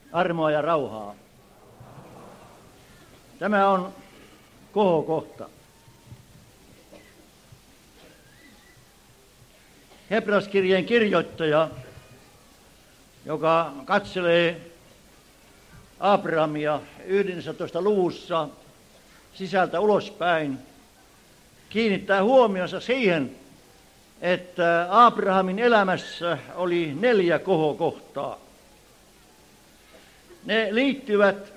armoa ja rauhaa. Tämä on kohokohta. Hebraiskirjeen kirjoittaja, joka katselee Abrahamia 11. luvussa sisältä ulospäin, kiinnittää huomionsa siihen, että Abrahamin elämässä oli 4 kohokohtaa. Ne liittyvät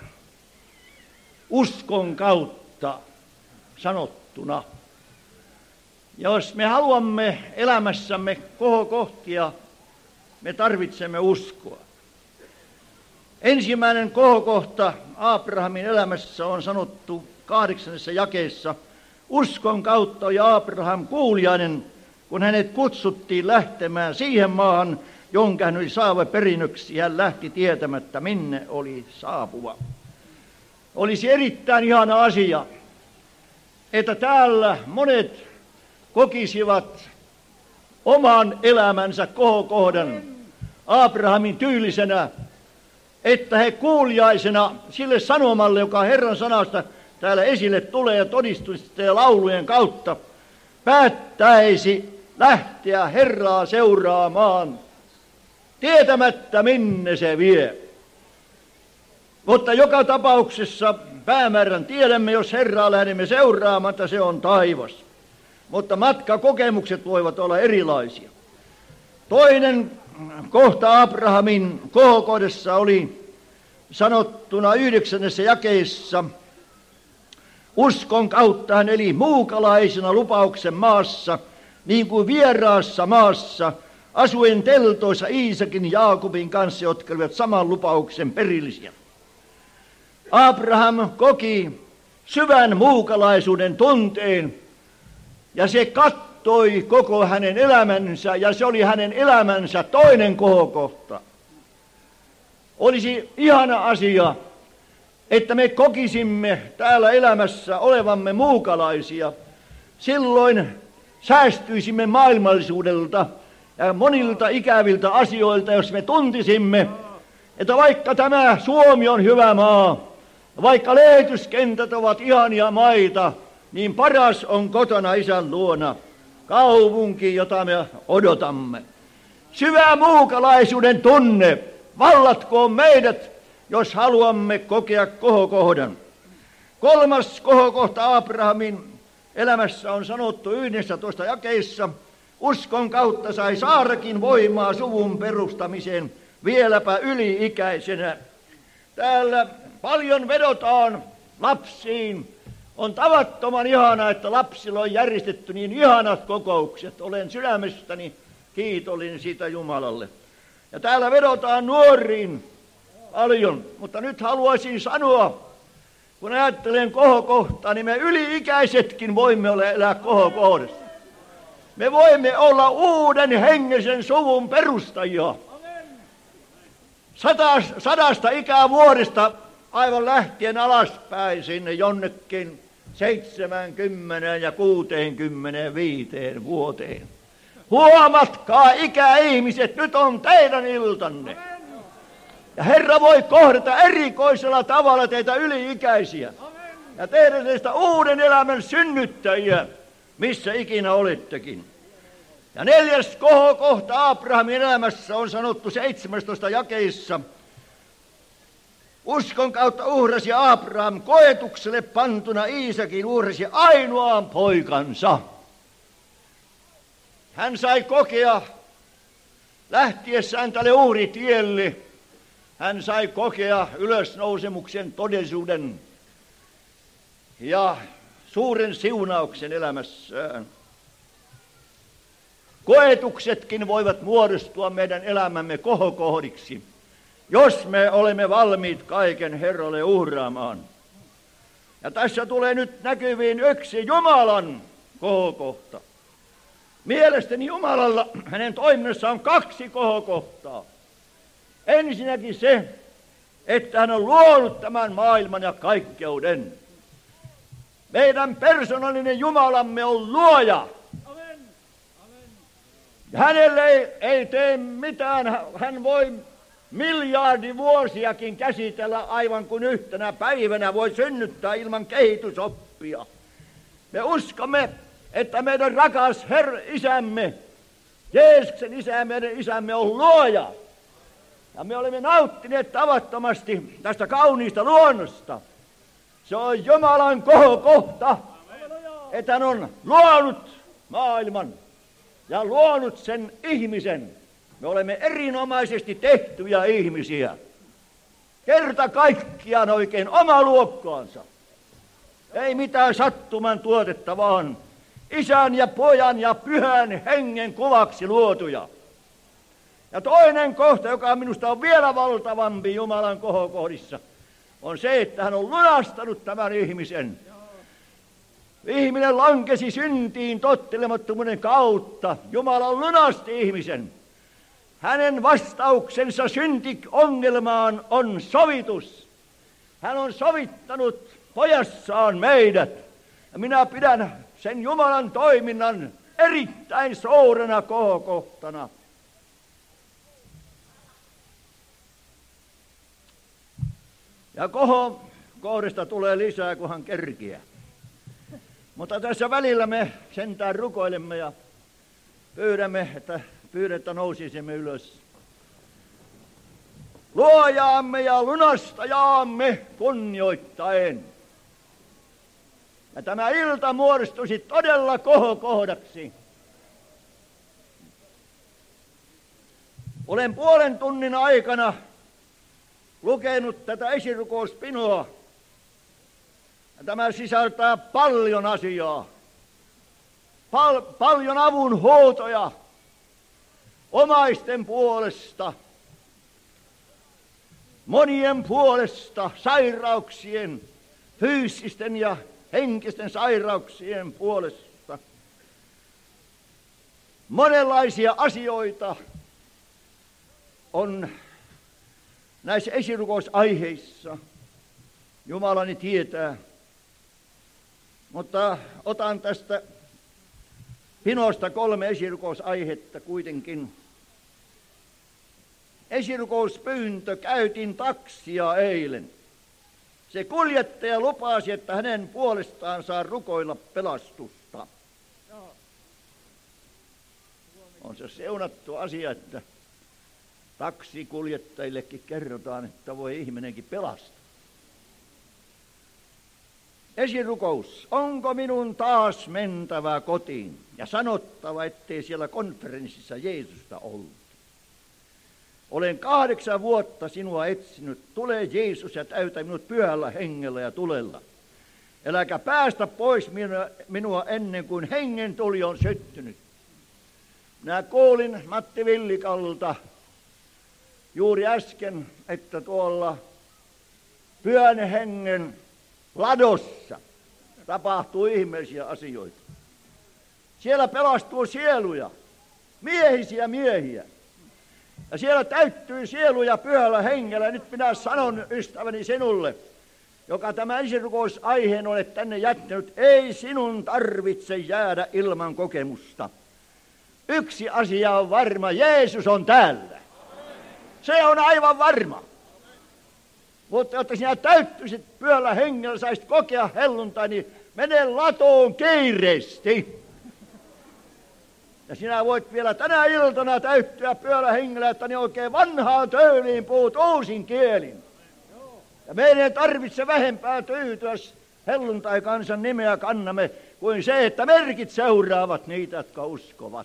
uskon kautta sanottuna. Jos me haluamme elämässämme kohokohtia, me tarvitsemme uskoa. Ensimmäinen kohokohta Abrahamin elämässä on sanottu 8. jakeessa. Uskon kautta oli Abraham kuuliainen, kun hänet kutsuttiin lähtemään siihen maahan, jonka hän oli saava perinnöksi. Hän lähti tietämättä, minne oli saapuva. Olisi erittäin ihana asia, että täällä monet kokisivat oman elämänsä kohokohdan Abrahamin tyylisenä, että he kuuliaisena sille sanomalle, joka Herran sanasta täällä esille tulee ja todistusten ja laulujen kautta, päättäisi lähteä Herraa seuraamaan, tietämättä minne se vie. Mutta joka tapauksessa päämäärän tiedämme, jos Herraa lähdemme seuraamaan, että se on taivas. Mutta matkakokemukset voivat olla erilaisia. Toinen kohta Abrahamin kohokohdassa oli sanottuna 9. jakeessa. Uskon kautta hän eli muukalaisena lupauksen maassa, niin kuin vieraassa maassa, asuen teltoissa Iisakin ja Jaakobin kanssa, jotka olivat saman lupauksen perillisiä. Abraham koki syvän muukalaisuuden tunteen, ja se kattoi koko hänen elämänsä, ja se oli hänen elämänsä toinen kohokohta. Olisi ihana asia, että me kokisimme täällä elämässä olevamme muukalaisia. Silloin säästyisimme maailmallisuudelta ja monilta ikäviltä asioilta, jos me tuntisimme, että vaikka tämä Suomi on hyvä maa, vaikka lehdyskentät ovat ihania maita, niin paras on kotona Isän luona, kaupunki, jota me odotamme. Syvä muukalaisuuden tunne vallatkoon meidät, jos haluamme kokea kohokohdan. 3. kohokohta Abrahamin elämässä on sanottu 11. jakeissa. Uskon kautta sai Saarakin voimaa suvun perustamiseen, vieläpä yli-ikäisenä. Täällä paljon vedotaan lapsiin. On tavattoman ihanaa, että lapsilla on järjestetty niin ihanat kokoukset. Olen sydämestäni kiitollinen siitä Jumalalle. Ja täällä vedotaan nuoriin paljon, mutta nyt haluaisin sanoa, kun ajattelen kohokohtaa, niin me yli-ikäisetkin voimme elää kohokohdassa. Me voimme olla uuden hengellisen suvun perustajia. 100 ikävuodesta aivan lähtien alaspäin sinne jonnekin 70 ja 65 vuoteen. Huomatkaa ikäihmiset, nyt on teidän iltanne. Ja Herra voi kohdata erikoisella tavalla teitä yli-ikäisiä ja tehdä teistä uuden elämän synnyttäjiä, missä ikinä olettekin. Ja 4. kohokohta Abrahamin elämässä on sanottu 17. jakeissa. Uskon kautta uhrasi Abraham koetukselle pantuna Iisakin, uhrasi ainoaan poikansa. Hän sai kokea lähtiessään tälle uhritielle. Hän sai kokea ylösnousemuksen todellisuuden ja suuren siunauksen elämässään. Koetuksetkin voivat muodostua meidän elämämme kohokohdiksi, jos me olemme valmiit kaiken Herralle uhraamaan. Ja tässä tulee nyt näkyviin yksi Jumalan kohokohta. Mielestäni Jumalalla hänen toiminnassaan on 2 kohokohtaa. Ensinnäkin se, että hän on luonut tämän maailman ja kaikkeuden. Meidän persoonallinen Jumalamme on luoja. Ja hänelle ei tee mitään. Hän voi miljardivuosiakin käsitellä aivan kuin yhtenä päivänä voi synnyttää ilman kehitysoppia. Me uskomme, että meidän rakas isämme, Jeesuksen isä, meidän isämme on luoja. Ja me olemme nauttineet tavattomasti tästä kauniista luonnosta. Se on Jumalan kohokohta, että hän on luonut maailman ja luonut sen ihmisen. Me olemme erinomaisesti tehtyjä ihmisiä. Kerta kaikkiaan oikein oma luokkaansa. Ei mitään sattuman tuotetta, vaan Isän ja Pojan ja Pyhän Hengen kuvaksi luotuja. Ja toinen kohta, joka minusta on vielä valtavampi Jumalan kohokohdissa, on se, että hän on lunastanut tämän ihmisen. Ihminen lankesi syntiin tottelemattomuuden kautta. Jumala lunasti ihmisen. Hänen vastauksensa synti-ongelmaan on sovitus. Hän on sovittanut pojassaan meidät. Ja minä pidän sen Jumalan toiminnan erittäin suurena kohokohtana. Ja kohokohdista tulee lisää, kunhan kerkiää. Mutta tässä välillä me sentään rukoilemme ja pyydämme, että nousisimme ylös. Luojaamme ja lunastajaamme kunnioittaen. Ja tämä ilta muodostuisi todella kohokohdaksi. Olen puolen tunnin aikana lukenut tätä esirukouspinoa. Ja tämä sisältää paljon asiaa. Paljon avun huutoja omaisten puolesta, monien puolesta, sairauksien, fyysisten ja henkisten sairauksien puolesta. Monenlaisia asioita on näissä esirukousaiheissa. Jumalani tietää. Mutta otan tästä pinosta 3 esirukousaihetta kuitenkin. Esirukouspyyntö, käytin taksia eilen. Se kuljettaja lupasi, että hänen puolestaan saa rukoilla pelastusta. On se seunattu asia, että taksikuljettajillekin kerrotaan, että voi ihminenkin pelastaa. Esirukous. Onko minun taas mentävä kotiin ja sanottava, ettei siellä konferenssissa Jeesusta ollut? Olen 8 vuotta sinua etsinyt. Tule Jeesus ja täytä minut Pyhällä Hengellä ja tulella. Äläkä päästä pois minua ennen kuin hengen tuli on syttynyt. Minä kuulin Matti Villikalta juuri äsken, että tuolla Pyhän Hengen ladossa tapahtuu ihmeellisiä asioita. Siellä pelastuu sieluja, miehisiä miehiä. Ja siellä täyttyy sieluja Pyhällä Hengellä. Nyt minä sanon, ystäväni, sinulle, joka tämän esirukousaiheen olet tänne jättänyt, ei sinun tarvitse jäädä ilman kokemusta. Yksi asia on varma, Jeesus on täällä. Se on aivan varma. Mutta jotta sinä täyttyisit Pyhällä Hengellä, saisit kokea helluntai, niin mene latoon kiireesti. Ja sinä voit vielä tänä iltana täyttyä Pyhällä Hengellä, että ne oikein vanhaan tyyliin puhut uusin kielin. Ja meidän ei tarvitse vähempää tyytyä helluntai-kansan nimeä kannamme, kuin se, että merkit seuraavat niitä, jotka uskovat.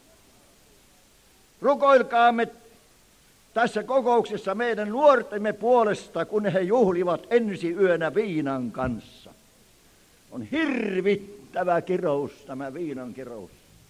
Rukoilkaamme tässä kokouksessa meidän nuortemme puolesta, kun he juhlivat ensi yönä viinan kanssa. On hirvittävä kirous, tämä viinan kirous.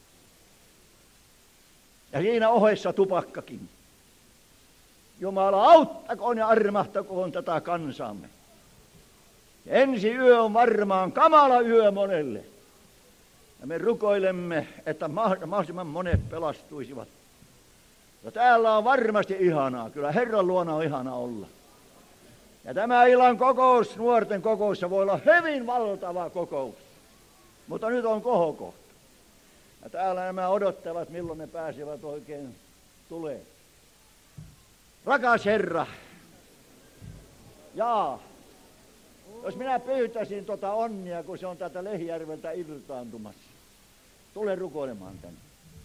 Ja siinä ohessa tupakkakin. Jumala auttakoon ja armahtakoon tätä kansaamme. Ja ensi yö on varmaan kamala yö monelle. Ja me rukoilemme, että mahdollisimman monet pelastuisivat. Ja täällä on varmasti ihanaa. Kyllä Herran luona on ihana olla. Ja tämä illan kokous, nuorten kokous, voi olla hyvin valtava kokous. Mutta nyt on kohokohta. Ja täällä nämä odottavat, milloin ne pääsevät oikein tulemaan. Rakas Herra, jos minä pyytäisin tuota onnia, kun se on täältä Lehijärveltä irtaantumassa, tule rukoilemaan tänne.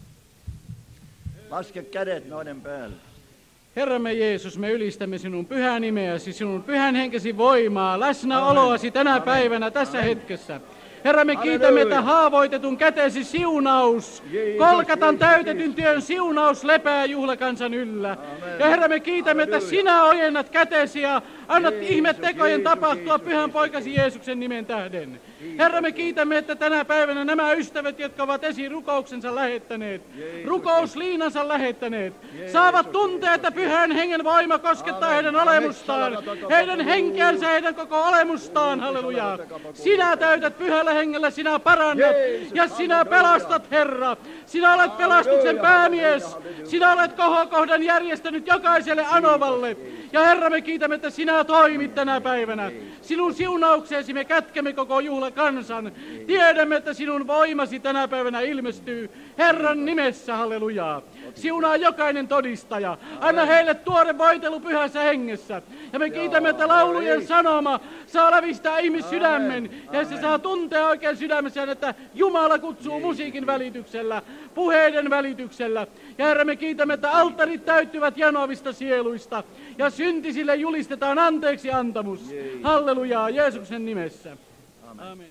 Laske kädet noiden päälle. Herramme Jeesus, me ylistämme sinun pyhää nimeäsi, sinun pyhän henkesi voimaa, läsnäoloasi tänä päivänä, tässä hetkessä. Herra, me kiitämme, että haavoitetun kätesi siunaus, Kolkatan täytetyn työn siunaus lepää juhlakansan yllä. Ja Herra, me kiitämme, että sinä ojennat kätesi ja annat ihmettekojen tapahtua pyhän poikasi Jeesuksen nimen tähden. Herra, me kiitämme, että tänä päivänä nämä ystävät, jotka ovat esirukouksensa lähettäneet, rukousliinansa lähettäneet, saavat tuntea, että pyhän hengen voima koskettaa heidän olemustaan, heidän henkeänsä, heidän koko olemustaan, halleluja. Sinä täytät pyhällä hengellä, sinä parannat ja sinä pelastat, Herra. Sinä olet pelastuksen päämies, sinä olet kohokohdan järjestänyt jokaiselle anovalle. Ja Herra, me kiitämme, että sinä toimit tänä päivänä. Sinun siunaukseesi me kätkemme koko juhlakansan. Tiedämme, että sinun voimasi tänä päivänä ilmestyy Herran nimessä, hallelujaa. Siunaa jokainen todistaja. Anna heille tuore voitelu pyhässä hengessä. Ja me kiitämme, että laulujen sanoma saa lävistää ihmissydämen. Ja se saa tuntea oikein sydämessään, että Jumala kutsuu musiikin välityksellä, puheiden välityksellä. Ja Herra, me kiitämme, että alttarit täyttyvät janoavista sieluista. Ja syntisille julistetaan anteeksi antamus. Hallelujaa, Jeesuksen nimessä. Amen.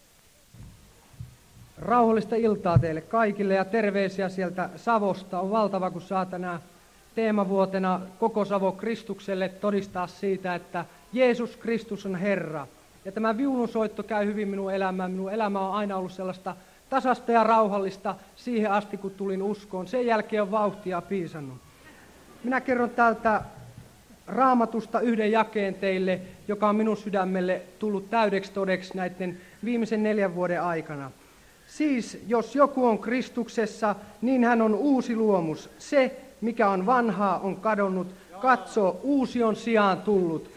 Rauhallista iltaa teille kaikille ja terveisiä sieltä Savosta. On valtava, kun saa tänään teemavuotena koko Savo Kristukselle todistaa siitä, että Jeesus Kristus on Herra. Ja tämä viulunsoitto käy hyvin minun elämään. Minun elämä on aina ollut sellaista tasasta ja rauhallista siihen asti, kun tulin uskoon. Sen jälkeen on vauhtia piisannut. Minä kerron täältä Raamatusta yhden jakeen teille, joka on minun sydämelle tullut täydeksi todeksi näiden viimeisen 4 vuoden aikana. Siis, jos joku on Kristuksessa, niin hän on uusi luomus. Se, mikä on vanhaa, on kadonnut. Katso, uusi on sijaan tullut.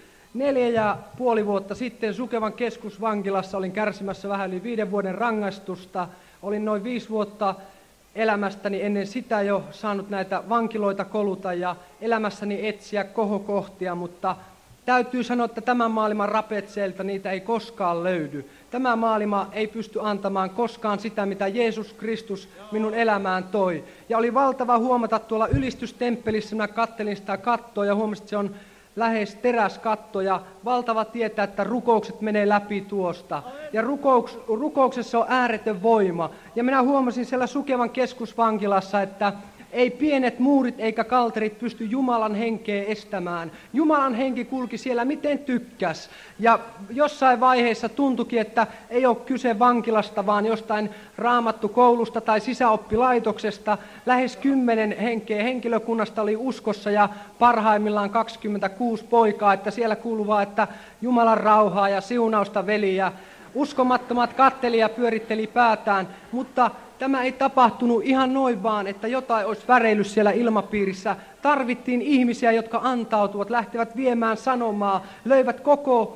4,5 vuotta sitten Sukevan keskusvankilassa olin kärsimässä vähän yli 5 vuoden rangaistusta. Olin noin 5 vuotta elämästäni ennen sitä jo saanut näitä vankiloita koluta ja elämässäni etsiä kohokohtia, mutta täytyy sanoa, että tämän maailman rapetseilta niitä ei koskaan löydy. Tämä maailma ei pysty antamaan koskaan sitä, mitä Jeesus Kristus minun elämään toi. Ja oli valtava huomata tuolla ylistystemppelissä, minä kattelin sitä kattoa ja huomasin, että se on lähes teräskatto ja valtava tietää, että rukoukset menee läpi tuosta. Ja rukouksessa on ääretön voima. Ja minä huomasin siellä Sukevan keskusvankilassa, että ei pienet muurit eikä kalterit pysty Jumalan henkeä estämään. Jumalan henki kulki siellä miten tykkäs. Ja jossain vaiheessa tuntuikin, että ei ole kyse vankilasta, vaan jostain raamattukoulusta tai sisäoppilaitoksesta. Lähes 10 henkeä henkilökunnasta oli uskossa ja parhaimmillaan 26 poikaa. Että siellä kuului vaan, että Jumalan rauhaa ja siunausta veli. Ja uskomattomat katteli ja pyöritteli päätään, mutta tämä ei tapahtunut ihan noin vaan, että jotain olisi väreillyt siellä ilmapiirissä. Tarvittiin ihmisiä, jotka antautuvat, lähtevät viemään sanomaa, löivät koko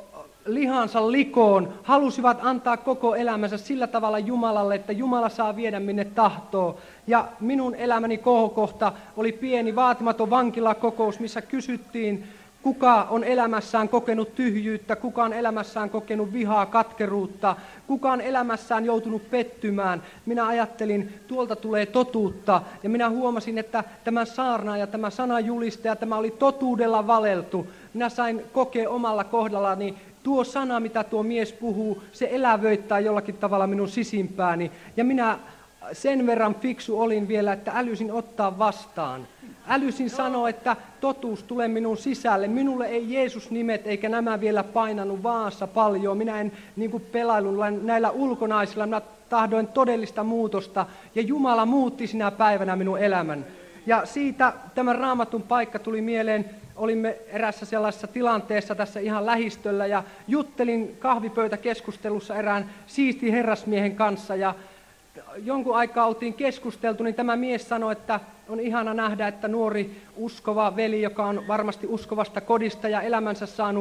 lihansa likoon, halusivat antaa koko elämänsä sillä tavalla Jumalalle, että Jumala saa viedä minne tahtoo. Ja minun elämäni kohokohta oli pieni vaatimaton vankilakokous, missä kysyttiin, kuka on elämässään kokenut tyhjyyttä, kuka on elämässään kokenut vihaa, katkeruutta, kuka on elämässään joutunut pettymään. Minä ajattelin, tuolta tulee totuutta ja minä huomasin, että tämä saarna ja tämä sanajulistaja, tämä oli totuudella valeltu. Minä sain kokea omalla kohdallani, tuo sana, mitä tuo mies puhuu, se elävöittää jollakin tavalla minun sisimpääni. Ja minä sen verran fiksu olin vielä, että älysin ottaa vastaan. Älysin sanoa, että totuus tulee minun sisälle. Minulle ei Jeesus nimet eikä nämä vielä painanut vaassa paljon. Minä en pelailu näillä ulkonaisilla. Minä tahdoin todellista muutosta. Ja Jumala muutti sinä päivänä minun elämän. Ja siitä tämän Raamatun paikka tuli mieleen. Olimme erässä sellaisessa tilanteessa tässä ihan lähistöllä ja juttelin kahvipöytäkeskustelussa erään siistin herrasmiehen kanssa. Ja jonkun aikaa oltiin keskusteltu, niin tämä mies sanoi, että on ihana nähdä, että nuori uskova veli, joka on varmasti uskovasta kodista ja elämänsä saanut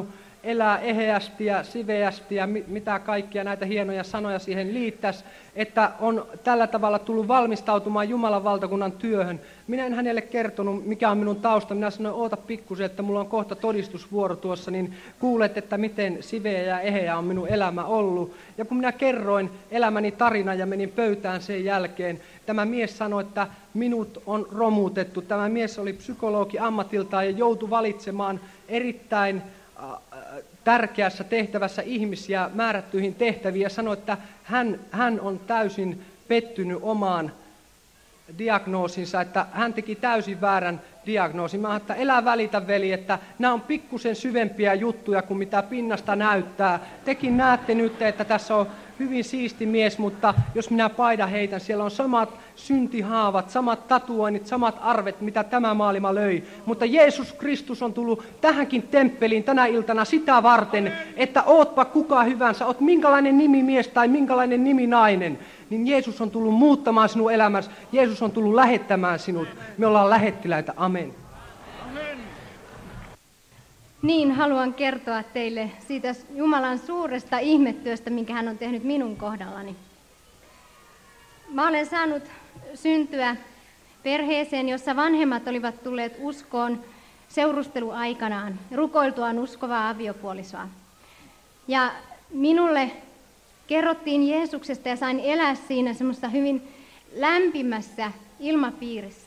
elää eheästi ja siveästi ja mitä kaikkia näitä hienoja sanoja siihen liittäisi, että on tällä tavalla tullut valmistautumaan Jumalan valtakunnan työhön. Minä en hänelle kertonut, mikä on minun tausta. Minä sanoin, oota pikkusen, että mulla on kohta todistusvuoro tuossa, niin kuulet, että miten siveä ja eheä on minun elämä ollut. Ja kun minä kerroin elämäni tarina ja menin pöytään sen jälkeen, tämä mies sanoi, että minut on romutettu. Tämä mies oli psykologi ammatiltaan ja joutui valitsemaan erittäin tärkeässä tehtävässä ihmisiä määrättyihin tehtäviin ja sanoi, että hän on täysin pettynyt omaan diagnoosinsa, että hän teki täysin väärän diagnoosin. Mä ajattelin, että älä välitä veli, että nämä on pikkusen syvempiä juttuja kuin mitä pinnasta näyttää. Tekin näette nyt, että tässä on hyvin siisti mies, mutta jos minä paidan heitän, siellä on samat syntihaavat, samat tatuoinnit, samat arvet, mitä tämä maailma löi. Mutta Jeesus Kristus on tullut tähänkin temppeliin tänä iltana sitä varten, että ootpa kuka hyvänsä, oot minkälainen nimimies tai minkälainen niminainen, niin Jeesus on tullut muuttamaan sinun elämäsi, Jeesus on tullut lähettämään sinut. Me ollaan lähettiläitä, amen. Niin, haluan kertoa teille siitä Jumalan suuresta ihmetyöstä, minkä hän on tehnyt minun kohdallani. Mä olen saanut syntyä perheeseen, jossa vanhemmat olivat tulleet uskoon seurusteluaikanaan, rukoiltuaan uskovaa aviopuolisoa. Ja minulle kerrottiin Jeesuksesta ja sain elää siinä semmoista hyvin lämpimässä ilmapiirissä.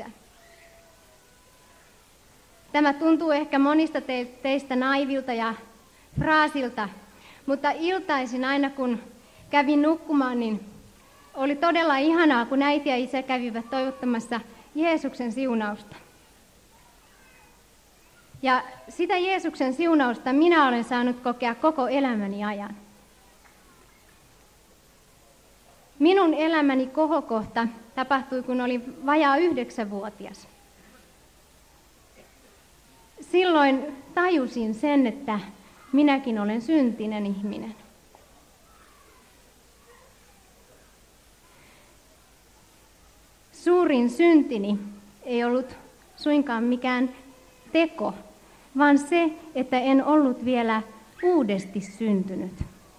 Tämä tuntuu ehkä monista teistä naivilta ja fraasilta, mutta iltaisin aina kun kävin nukkumaan, niin oli todella ihanaa, kun äiti ja isä kävivät toivottamassa Jeesuksen siunausta. Ja sitä Jeesuksen siunausta minä olen saanut kokea koko elämäni ajan. Minun elämäni kohokohta tapahtui, kun olin vajaa 9-vuotias. Silloin tajusin sen, että minäkin olen syntinen ihminen. Suurin syntini ei ollut suinkaan mikään teko, vaan se, että en ollut vielä uudesti syntynyt.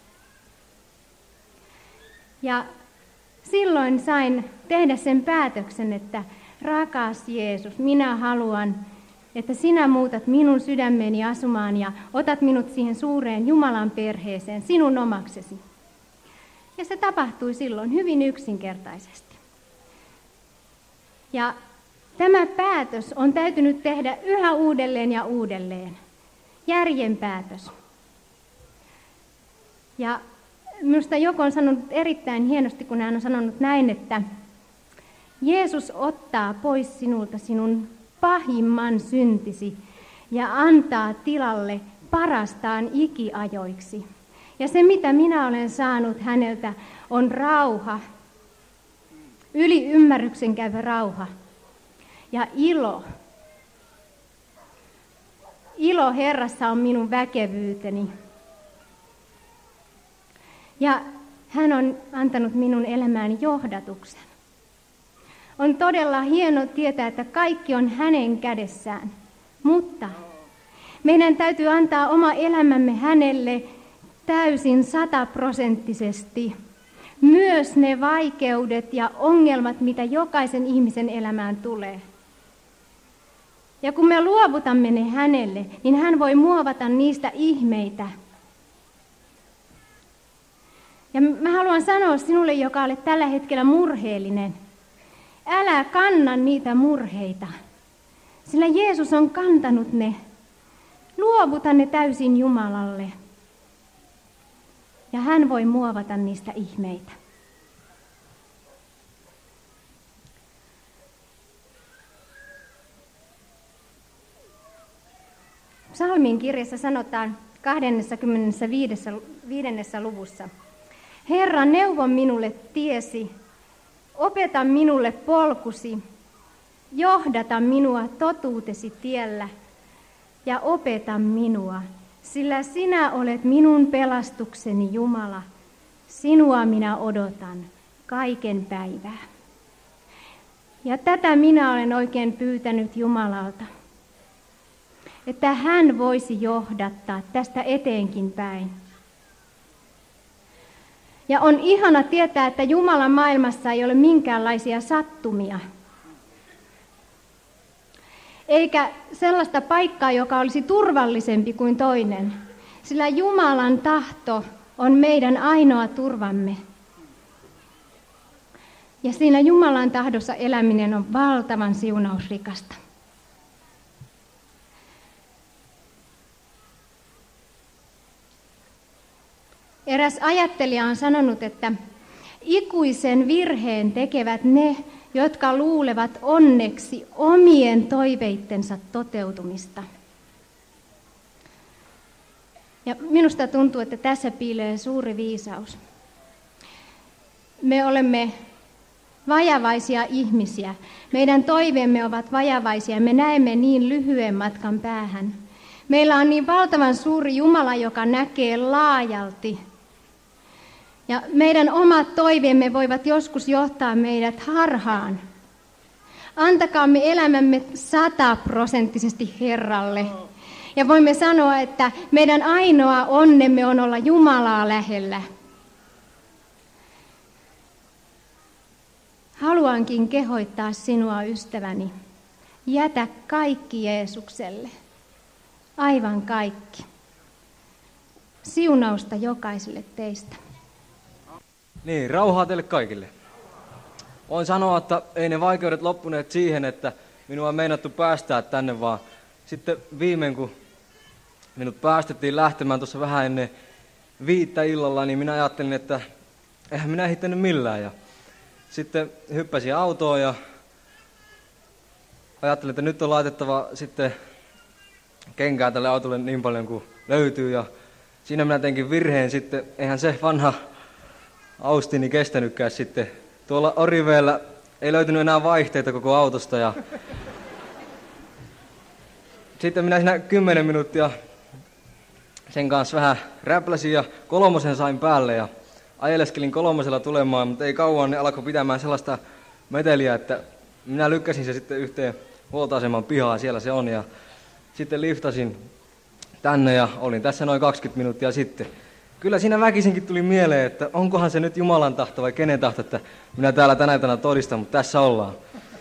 Ja silloin sain tehdä sen päätöksen, että rakas Jeesus, minä haluan, että sinä muutat minun sydämeni asumaan ja otat minut siihen suureen Jumalan perheeseen, sinun omaksesi. Ja se tapahtui silloin hyvin yksinkertaisesti. Ja tämä päätös on täytynyt tehdä yhä uudelleen ja uudelleen. Järjen päätös. Ja minusta joku on sanonut erittäin hienosti, kun hän on sanonut näin, että Jeesus ottaa pois sinulta sinun pahimman syntisi ja antaa tilalle parastaan ikiajoiksi. Ja se, mitä minä olen saanut häneltä, on rauha, yli ymmärryksen käyvä rauha ja ilo. Ilo Herrassa on minun väkevyyteni. Ja hän on antanut minun elämääni johdatuksen. On todella hieno tietää, että kaikki on hänen kädessään, mutta meidän täytyy antaa oma elämämme hänelle täysin 100%. Myös ne vaikeudet ja ongelmat, mitä jokaisen ihmisen elämään tulee. Ja kun me luovutamme ne hänelle, niin hän voi muovata niistä ihmeitä. Ja mä haluan sanoa sinulle, joka olet tällä hetkellä murheellinen, älä kanna niitä murheita, sillä Jeesus on kantanut ne. Luovuta ne täysin Jumalalle. Ja hän voi muovata niistä ihmeitä. Psalmin kirjassa sanotaan 25. luvussa. Herra, neuvo minulle tiesi, opeta minulle polkusi, johdata minua totuutesi tiellä ja opeta minua, sillä sinä olet minun pelastukseni Jumala. Sinua minä odotan kaiken päivää. Ja tätä minä olen oikein pyytänyt Jumalalta. että hän voisi johdattaa tästä eteenkin päin. Ja on ihana tietää, että Jumalan maailmassa ei ole minkäänlaisia sattumia. Eikä sellaista paikkaa, joka olisi turvallisempi kuin toinen. Sillä Jumalan tahto on meidän ainoa turvamme. Ja siinä Jumalan tahdossa eläminen on valtavan siunausrikasta. Eräs ajattelija on sanonut, että ikuisen virheen tekevät ne, jotka luulevat onneksi omien toiveittensa toteutumista. Ja minusta tuntuu, että tässä piilee suuri viisaus. Me olemme vajavaisia ihmisiä. Meidän toiveemme ovat vajavaisia. Me näemme niin lyhyen matkan päähän. Meillä on niin valtavan suuri Jumala, joka näkee laajalti. Ja meidän omat toiveemme voivat joskus johtaa meidät harhaan. Antakaamme elämämme 100% Herralle. Ja voimme sanoa, että meidän ainoa onnemme on olla Jumalaa lähellä. Haluankin kehoittaa sinua, ystäväni. Jätä kaikki Jeesukselle. Aivan kaikki. Siunausta jokaiselle teistä. Niin, rauhaa teille kaikille. Voin sanoa, että ei ne vaikeudet loppuneet siihen, että minua on meinattu päästää tänne, vaan sitten viimein, kun minut päästettiin lähtemään tuossa vähän ennen 5 illalla, niin minä ajattelin, että eihän minä ehtinyt millään. Ja sitten hyppäsin autoon ja ajattelin, että nyt on laitettava sitten kenkää tälle autolle niin paljon kuin löytyy. Ja siinä minä teinkin virheen sitten, eihän se vanha Austini kestänytkään sitten. Tuolla Oriveellä ei löytynyt enää vaihteita koko autosta ja sitten minä siinä 10 minuuttia sen kanssa vähän räpläsin ja 3 sain päälle ja ajeleskelin 3 tulemaan, mutta ei kauan, ne alkoi pitämään sellaista meteliä, että minä lykkäsin se sitten yhteen huoltoaseman pihaan, siellä se on ja sitten liftasin tänne ja olin tässä noin 20 minuuttia sitten. Kyllä siinä väkisinkin tuli mieleen, että onkohan se nyt Jumalan tahto vai kenen tahto, että minä täällä tänä iltana todistan, mutta tässä ollaan.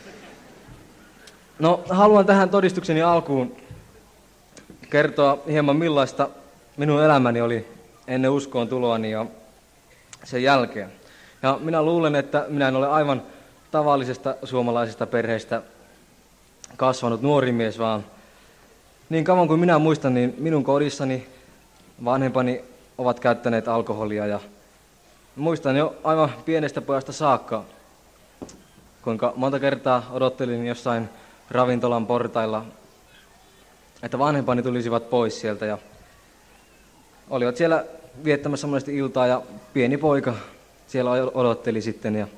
No, haluan tähän todistukseni alkuun kertoa hieman millaista minun elämäni oli ennen uskoon tuloani ja sen jälkeen. Ja minä luulen, että minä en ole aivan tavallisesta suomalaisesta perheestä kasvanut nuori mies, vaan niin kauan kuin minä muistan, niin minun kodissani vanhempani ovat käyttäneet alkoholia ja muistan jo aivan pienestä pojasta saakka, kuinka monta kertaa odottelin jossain ravintolan portailla, että vanhempani tulisivat pois sieltä ja olivat siellä viettämässä monesti iltaa ja pieni poika siellä odotteli sitten.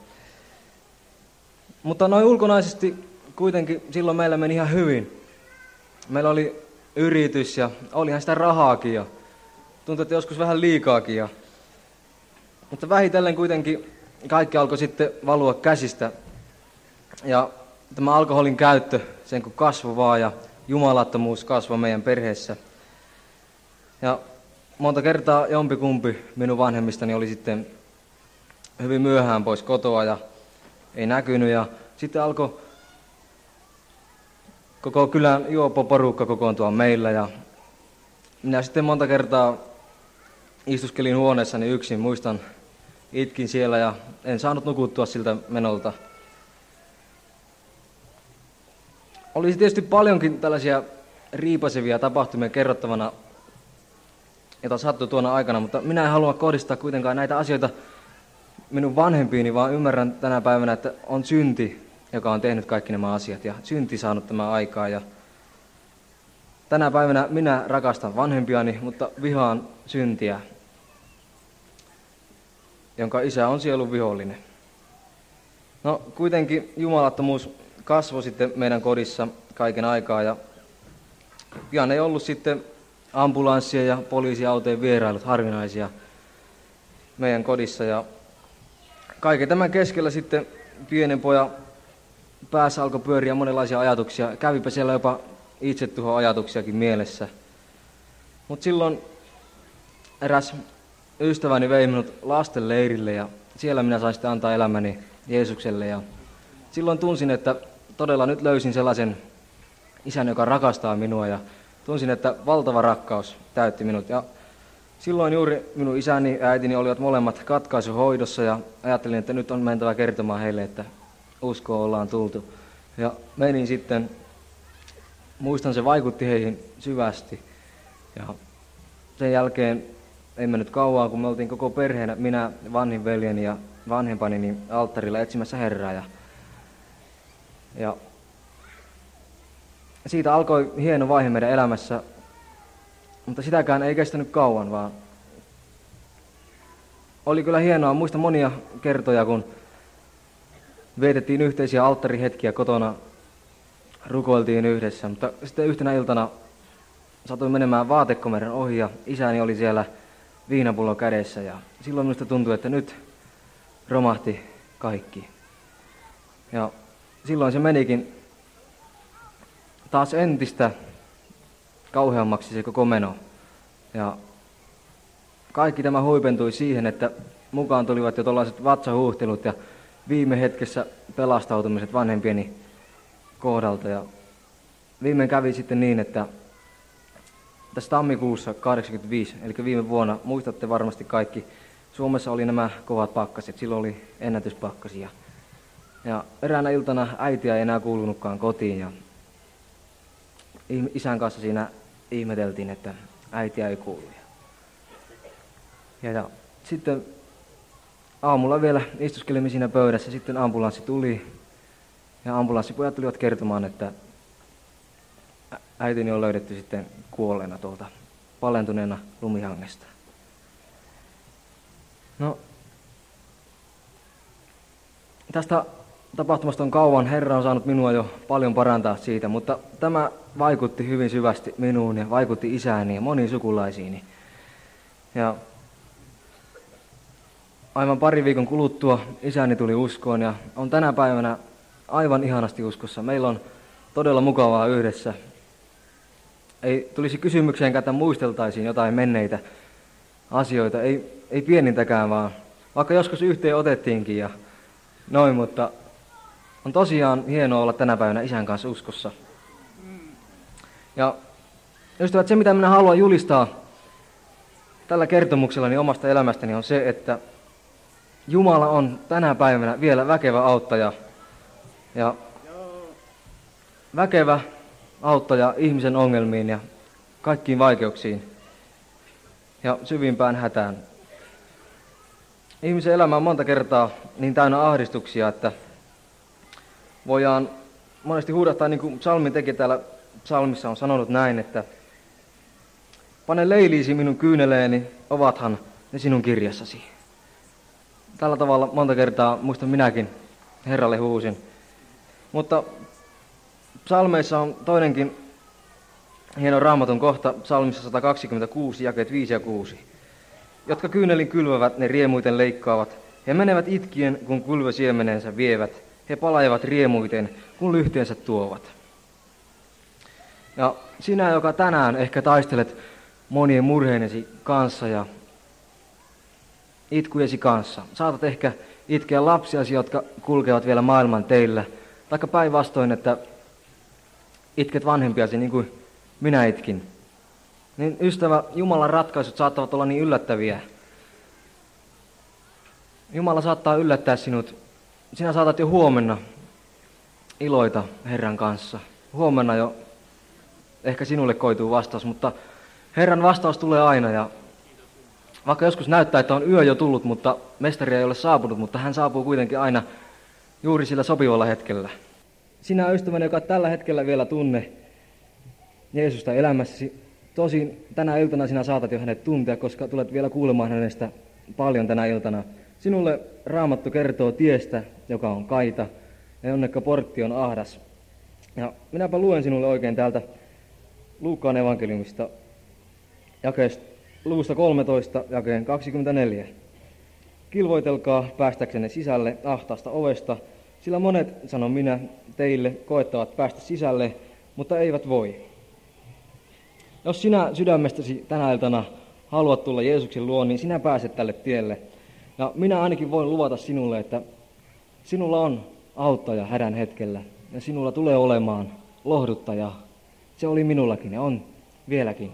Mutta noin ulkonaisesti kuitenkin silloin meillä meni ihan hyvin. Meillä oli yritys ja olihan sitä rahaakin ja tuntui, että joskus vähän liikaakin. Mutta vähitellen kuitenkin kaikki alkoi sitten valua käsistä. Ja tämä alkoholin käyttö, sen kun kasvoi vaan ja jumalattomuus kasvoi meidän perheessä. Ja monta kertaa jompikumpi minun vanhemmistani oli sitten hyvin myöhään pois kotoa ja ei näkynyt. Ja sitten alkoi koko kylän juopoporukka kokoontua meillä. Ja minä sitten monta kertaa istuskelin huoneessani yksin, muistan, itkin siellä ja en saanut nukuttua siltä menolta. Olisi tietysti paljonkin tällaisia riipasevia tapahtumia kerrottavana, jota sattui tuona aikana, mutta minä en halua kohdistaa kuitenkaan näitä asioita minun vanhempiini, vaan ymmärrän tänä päivänä, että on synti, joka on tehnyt kaikki nämä asiat ja synti saanut tämän aikaa. Ja tänä päivänä minä rakastan vanhempiani, mutta vihaan syntiä, jonka isä on sielun vihollinen. No kuitenkin jumalattomuus kasvoi sitten meidän kodissa kaiken aikaa ja pian ei ollut sitten ambulanssien ja poliisiautojen vierailut harvinaisia meidän kodissa. Ja kaiken tämän keskellä sitten pienen pojan päässä alkoi pyöriä monenlaisia ajatuksia. Kävipä siellä jopa itsetuhoajatuksiakin mielessä. Mutta silloin eräs ystäväni vei minut lastenleirille ja siellä minä sain sitten antaa elämäni Jeesukselle. Ja silloin tunsin, että todella nyt löysin sellaisen isän, joka rakastaa minua ja tunsin, että valtava rakkaus täytti minut. Ja silloin juuri minun isäni ja äitini olivat molemmat katkaisuhoidossa ja ajattelin, että nyt on mentävä kertomaan heille, että uskoon ollaan tultu. Ja menin sitten, muistan se vaikutti heihin syvästi. Ja sen jälkeen ei mennyt kauan, kun me oltiin koko perheenä, minä, vanhin veljeni ja vanhempani, niin alttarilla etsimässä Herraa. Ja siitä alkoi hieno vaihe meidän elämässä, mutta sitäkään ei kestänyt kauan, vaan oli kyllä hienoa. Muistan monia kertoja, kun vietettiin yhteisiä alttarihetkiä kotona, rukoiltiin yhdessä, mutta sitten yhtenä iltana satuin menemään vaatekomeron ohi ja isäni oli siellä viinapullo kädessä ja silloin minusta tuntui, että nyt romahti kaikki. Ja silloin se menikin taas entistä kauheammaksi se koko meno. Ja kaikki tämä huipentui siihen, että mukaan tulivat jo tuollaiset vatsahuhtelut ja viime hetkessä pelastautumiset vanhempieni kohdalta. Ja viimein kävi sitten niin, että tässä tammikuussa 1985, eli viime vuonna, muistatte varmasti kaikki, Suomessa oli nämä kovat pakkaset, silloin oli ennätyspakkasia. Ja eräänä iltana äitiä ei enää kuulunutkaan kotiin ja isän kanssa siinä ihmeteltiin, että äitiä ei kuulu. Ja sitten aamulla vielä istuskelimme siinä pöydässä, sitten ambulanssi tuli ja ambulanssipojat tulivat kertomaan, että äitini on löydetty sitten kuolleena tuolta palentuneena lumihangesta. No, tästä tapahtumasta on kauan. Herra on saanut minua jo paljon parantaa siitä, mutta tämä vaikutti hyvin syvästi minuun ja vaikutti isääni ja moniin sukulaisiini. Ja aivan pari viikon kuluttua isäni tuli uskoon ja on tänä päivänä aivan ihanasti uskossa. Meillä on todella mukavaa yhdessä. Ei tulisi kysymykseenkään, että muisteltaisiin jotain menneitä asioita, ei pienintäkään vaan. Vaikka joskus yhteen otettiinkin ja noin, mutta on tosiaan hienoa olla tänä päivänä isän kanssa uskossa. Ja ystävät, se mitä minä haluan julistaa tällä kertomuksellani omasta elämästäni on se, että Jumala on tänä päivänä vielä väkevä auttaja. Ja väkevä auttaja ihmisen ongelmiin ja kaikkiin vaikeuksiin ja syvimpään hätään. Ihmisen elämä on monta kertaa niin täynnä ahdistuksia, että voidaan monesti huudahtaa, niin kuin psalmin tekijä täällä psalmissa on sanonut näin, että pane leiliisi minun kyyneleeni, ovathan ne sinun kirjassasi. Tällä tavalla monta kertaa muistan minäkin Herralle huusin. Mutta psalmeissa on toinenkin hieno Raamatun kohta, psalmissa 126, jakeet 5 ja 6. Jotka kyynelin kylvävät, ne riemuiten leikkaavat. He menevät itkien, kun kylvösiemenensä vievät. He palajavat riemuiten, kun lyhteensä tuovat. Ja sinä, joka tänään ehkä taistelet monien murheinesi kanssa ja itkujesi kanssa. Saatat ehkä itkeä lapsiasi, jotka kulkevat vielä maailman teillä. Taikka päinvastoin, että itket vanhempiasi niin kuin minä itkin. Niin ystävä, Jumalan ratkaisut saattavat olla niin yllättäviä. Jumala saattaa yllättää sinut. Sinä saatat jo huomenna iloita Herran kanssa. Huomenna jo ehkä sinulle koituu vastaus, mutta Herran vastaus tulee aina. Ja vaikka joskus näyttää, että on yö jo tullut, mutta mestari ei ole saapunut, mutta hän saapuu kuitenkin aina juuri sillä sopivalla hetkellä. Sinä ystäväni, joka tällä hetkellä vielä tunne Jeesusta elämässäsi, tosin tänä iltana sinä saatat jo hänet tuntea, koska tulet vielä kuulemaan hänestä paljon tänä iltana. Sinulle Raamattu kertoo tiestä, joka on kaita, ja onnekka portti on ahdas. Ja minäpä luen sinulle oikein täältä Luukkaan evankeliumista, luvusta 13, jakeen 24. Kilvoitelkaa päästäksenne sisälle ahtaasta ovesta, sillä monet, sanon minä, teille koettavat päästä sisälle, mutta eivät voi. Jos sinä sydämestäsi tänä iltana haluat tulla Jeesuksen luo, niin sinä pääset tälle tielle. Ja minä ainakin voin luvata sinulle, että sinulla on auttaja hädän hetkellä. Ja sinulla tulee olemaan lohduttaja. Se oli minullakin ja on vieläkin.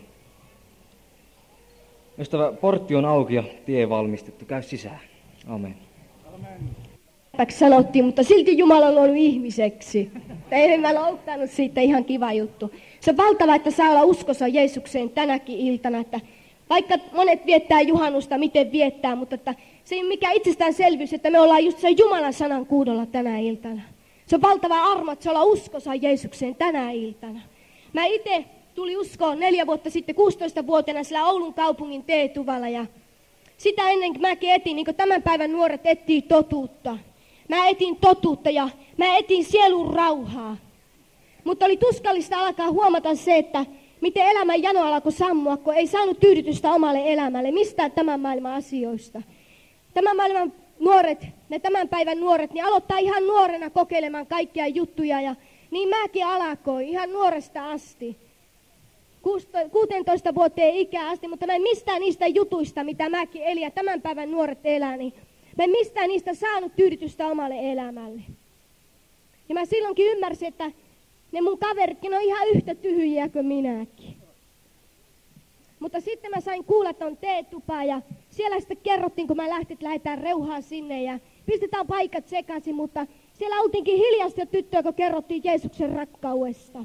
Ystävä, portti on auki ja tie valmistettu. Käy sisään. Amen. Sanottiin, mutta silti Jumala on luonut ihmiseksi. Eilen mä loukkaannut siitä, ihan kiva juttu. Se on valtava, että saa olla uskossa Jeesukseen tänäkin iltana. Että vaikka monet viettää juhannusta, miten viettää, mutta että se ei ole mikään itsestäänselvyys, että me ollaan just sen Jumalan sanan kuudolla tänä iltana. Se on valtava armo, että se olla uskossa Jeesukseen tänä iltana. Mä itse tuli uskoon 4 vuotta sitten 16-vuotiaana sillä Oulun kaupungin T-tuvalla ja sitä ennen mäkin etin, niin kuin tämän päivän nuoret etsii totuutta. Mä etin totuutta ja mä etin sielun rauhaa. Mutta oli tuskallista alkaa huomata se, että miten elämän jano alkoi sammua, kun ei saanut tyydytystä omalle elämälle, mistään tämän maailman asioista. Tämän maailman nuoret, ne tämän päivän nuoret, niin aloittaa ihan nuorena kokeilemaan kaikkia juttuja ja niin mäkin alkoin ihan nuoresta asti. 16 vuoteen ikää asti, mutta mä en mistään niistä jutuista, mitä mäkin elin ja tämän päivän nuoret elää, niin mä en mistään niistä saanut tyydytystä omalle elämälle. Ja mä silloinkin ymmärsin, että ne mun kaveritkin on ihan yhtä tyhjiä kuin minäkin. Mutta sitten mä sain kuulla ton T-tupaa ja siellä sitten kerrottiin, kun mä lähtin, että lähdetään reuhaan sinne ja pistetään paikat sekaisin, mutta siellä oltiinkin hiljaista tyttöä, kun kerrottiin Jeesuksen rakkaudesta.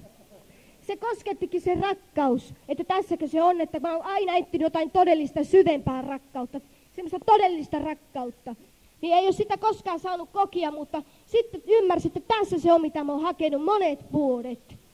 Se koskettikin se rakkaus, että tässäkö se on, että mä oon aina etsinyt jotain todellista syvempää rakkautta, semmoista todellista rakkautta. Niin ei ole sitä koskaan saanut kokia, mutta sitten ymmärsin, että tässä se on, mitä mä oon hakenut monet vuodet.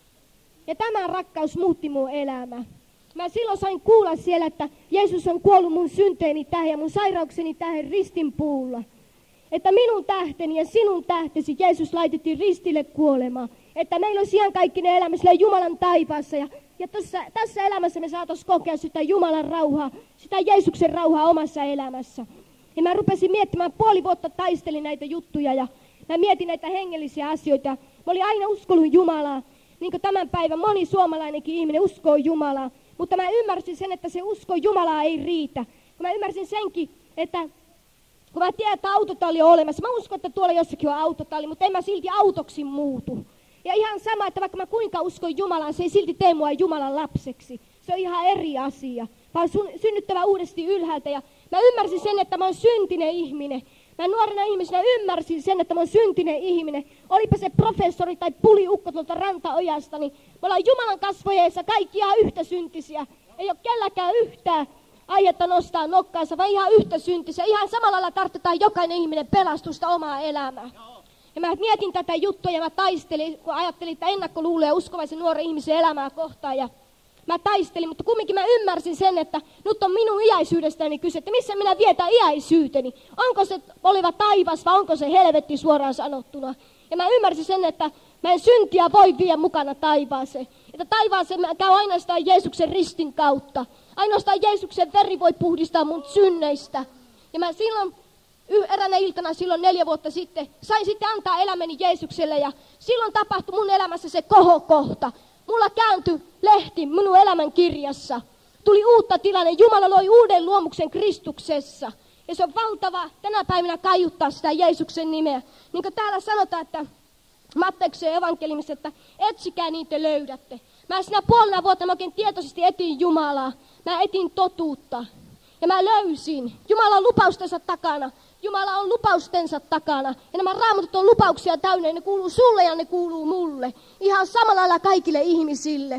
Ja tämä rakkaus muutti mun elämää. Mä silloin sain kuulla siellä, että Jeesus on kuollut mun synteeni tähden ja mun sairaukseni tähden ristinpuulla. Että minun tähteni ja sinun tähtesi Jeesus laitettiin ristille kuolemaan. Että meillä olisi ihan kaikki ne elämä sillä Jumalan taivaassa. Ja tässä elämässä me saataisiin kokea sitä Jumalan rauhaa, sitä Jeesuksen rauhaa omassa elämässä. Ja mä rupesin miettimään, 5 vuotta taistelin näitä juttuja ja mä mietin näitä hengellisiä asioita. Mä olin aina uskonut Jumalaa, niin kuin tämän päivän moni suomalainenkin ihminen uskoo Jumalaa. Mutta mä ymmärsin sen, että se usko Jumalaa ei riitä. Mä ymmärsin senkin, että kun mä tiedän, että autotalli on olemassa, mä uskon, että tuolla jossakin on autotalli, mutta en mä silti autoksi muutu. Ja ihan sama, että vaikka mä kuinka uskon Jumalaan, se ei silti tee mua Jumalan lapseksi. Se on ihan eri asia, vaan synnyttävä uudesti ylhäältä. Ja mä ymmärsin sen, että mä oon syntinen ihminen. Mä nuorena ihmisenä ymmärsin sen, että mä oon syntinen ihminen. Olipa se professori tai puliukko tuolta rantaojasta, niin me ollaan Jumalan kasvojeessa kaikki ihan yhtä syntisiä. Ei ole kelläkään yhtään aihetta nostaa nokkaansa, vaan ihan yhtä syntisiä. Ihan samalla lailla tarvitaan jokainen ihminen pelastusta omaa elämää. Ja mä mietin tätä juttua ja mä taistelin, kun ajattelin, että ennakkoluuloja uskovaisen nuoren ihmisen elämää kohtaan. Ja mä taistelin, mutta kumminkin mä ymmärsin sen, että nyt on minun iäisyydestäni kyse, että missä minä vietän iäisyyteni. Onko se oleva taivas vai onko se helvetti suoraan sanottuna. Ja mä ymmärsin sen, että mä en syntiä voi viedä mukana taivaaseen. Että taivaaseen mä käyn ainoastaan Jeesuksen ristin kautta. Ainoastaan Jeesuksen veri voi puhdistaa mun synneistä. Ja mä silloin eräänä iltana silloin 4 vuotta sitten sain sitten antaa elämäni Jeesukselle ja silloin tapahtui mun elämässä se kohokohta. Mulla kääntyi lehti minun elämän kirjassa. Tuli uutta tilanne. Jumala loi uuden luomuksen Kristuksessa. Ja se on valtava tänä päivänä kaiuttaa sitä Jeesuksen nimeä. Niin kuin täällä sanotaan, että Matteuksen evankeliumissa, että etsikää niin te löydätte. Mä sinä 5 vuotta mä oikein tietoisesti etin Jumalaa. Mä etin totuutta. Ja mä löysin. Jumala on lupaustensa takana. Jumala on lupaustensa takana. Ja nämä raamatut on lupauksia täynnä. Ne kuuluu sulle ja ne kuuluu mulle. Ihan samalla lailla kaikille ihmisille.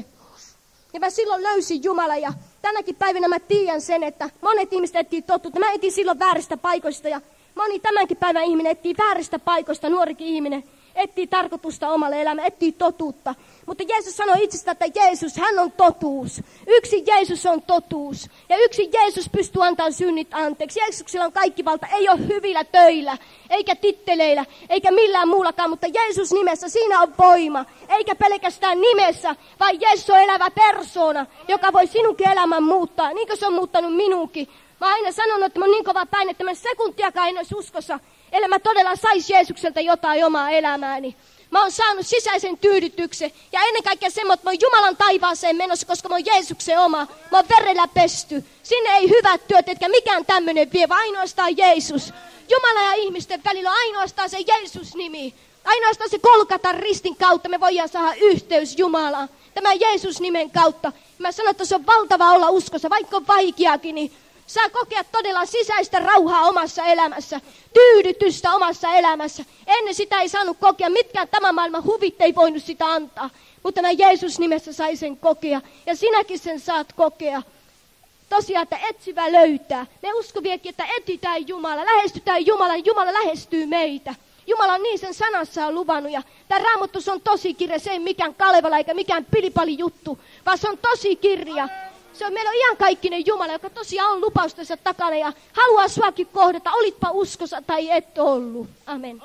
Ja mä silloin löysin Jumala. Ja tänäkin päivänä mä tiedän sen, että monet ihmiset etsii totuutta. Mä etin silloin vääristä paikoista. Ja moni tämänkin päivän ihminen etsii vääristä paikoista. Nuorikin ihminen etsii tarkoitusta omalle elämään. Etsii totuutta. Mutta Jeesus sanoi itsestä, että Jeesus, hän on totuus. Yksi Jeesus on totuus. Ja yksi Jeesus pystyy antamaan synnit anteeksi. Jeesuksella on kaikki valta. Ei ole hyvillä töillä, eikä titteleillä, eikä millään muullakaan. Mutta Jeesus nimessä, siinä on voima. Eikä pelkästään nimessä, vaan Jeesus on elävä persoona, joka voi sinunkin elämän muuttaa. Niin kuin se on muuttanut minunkin. Mä oon aina sanonut, että mä oon niin kova päin, että mä sekuntiakaan en olisi uskossa, ellei mä todella sais Jeesukselta jotain omaa elämääni. Mä oon saanut sisäisen tyydytyksen ja ennen kaikkea semmoinen, että mä oon Jumalan taivaaseen menossa, koska mä oon Jeesuksen oma. Mä oon verellä pesty. Sinne ei hyvät työt, etkä mikään tämmöinen vie, vaan ainoastaan Jeesus. Jumala ja ihmisten välillä on ainoastaan se Jeesus-nimi. Ainoastaan se Golgatan ristin kautta me voidaan saada yhteys Jumalaan. Tämän Jeesus-nimen kautta. Mä sanon, että se on valtava olla uskossa, vaikka on vaikeakin, niin saa kokea todella sisäistä rauhaa omassa elämässä, tyydytystä omassa elämässä. Ennen sitä ei saanut kokea, mitkään tämän maailman huvit ei voinut sitä antaa. Mutta tämän Jeesus nimessä sai sen kokea ja sinäkin sen saat kokea. Tosiaan, että etsivä löytää. Me uskoviakin, että etsitään Jumala, lähestytään Jumala, Jumala lähestyy meitä. Jumala on niin sen sanassa luvannut ja tämä Raamattu on tosi kirja, se ei mikään Kalevala eikä mikään pilipali juttu, vaan se on tosi kirja. Meillä on iankaikkinen Jumala, joka tosiaan on lupaustensa takana ja haluaa suakin kohdata, olitpa uskossa tai et ollut. Amen.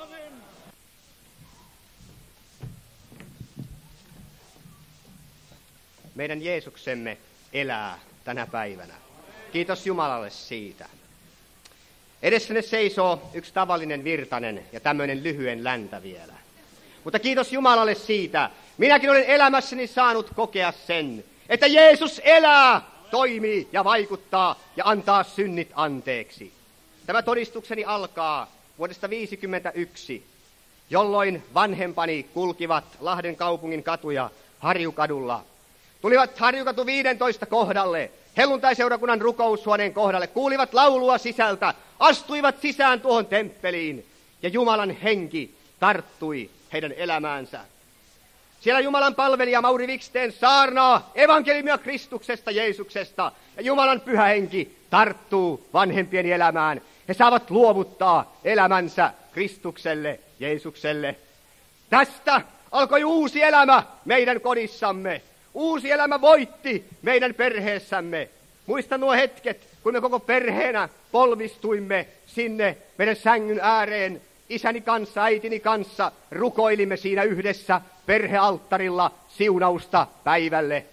Meidän Jeesuksemme elää tänä päivänä. Kiitos Jumalalle siitä. Edessäne seisoo yksi tavallinen virtanen ja tämmöinen lyhyen läntä vielä. Mutta kiitos Jumalalle siitä. Minäkin olen elämässäni saanut kokea sen, että Jeesus elää, toimii ja vaikuttaa ja antaa synnit anteeksi. Tämä todistukseni alkaa vuodesta 1951, jolloin vanhempani kulkivat Lahden kaupungin katuja Harjukadulla. Tulivat Harjukatu 15 kohdalle, helluntaiseurakunnan rukoushuoneen kohdalle, kuulivat laulua sisältä, astuivat sisään tuohon temppeliin ja Jumalan henki tarttui heidän elämäänsä. Siellä Jumalan palvelija Mauri Viksteen saarnaa evankeliumia Kristuksesta, Jeesuksesta ja Jumalan pyhä henki tarttuu vanhempien elämään. He saavat luovuttaa elämänsä Kristukselle, Jeesukselle. Tästä alkoi uusi elämä meidän kodissamme. Uusi elämä voitti meidän perheessämme. Muistan nuo hetket, kun me koko perheenä polvistuimme sinne meidän sängyn ääreen. Isäni kanssa, äitini kanssa rukoilimme siinä yhdessä perhealttarilla siunausta päivälle.